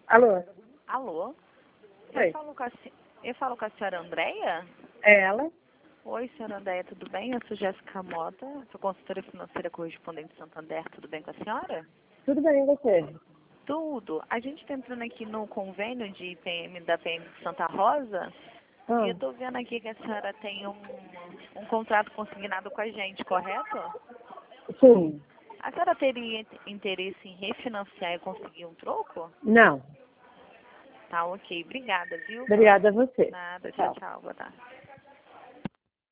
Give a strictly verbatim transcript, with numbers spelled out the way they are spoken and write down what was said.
Alô? Alô? Oi. Eu falo com a, se- eu falo com a senhora Andréia? É ela? Oi, senhora Andréia, tudo bem? Eu sou Jéssica Mota, sou consultora financeira correspondente de Santander, tudo bem com a senhora? Tudo bem, e você? Tudo. A gente está entrando aqui no convênio de P M da P M de Santa Rosa e Ah, eu estou vendo aqui que a senhora tem um, um contrato consignado com a gente, correto? sim. A senhora teria interesse em refinanciar e conseguir um troco? Não. Tá, ok. Obrigada, viu? Obrigada a você. Nada. Tchau, Tchau. tchau. Boa tarde.